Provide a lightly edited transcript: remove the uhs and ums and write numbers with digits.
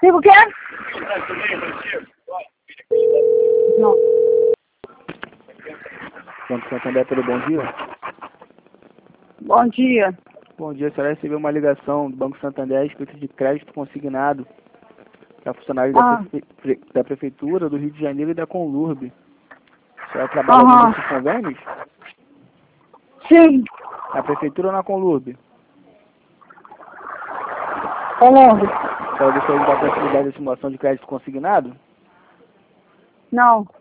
Digo o quê? Não. Banco Santander, tudo bom dia? Bom dia. Bom dia, a senhora recebeu uma ligação do Banco Santander a respeito de crédito consignado para funcionários da Prefeitura do Rio de Janeiro e da Conlurb. A senhora trabalha com esses convênios? Sim. Na Prefeitura ou na Conlurb? Conlurb. A senhora gostaria de dar continuidade à simulação de crédito consignado? Não.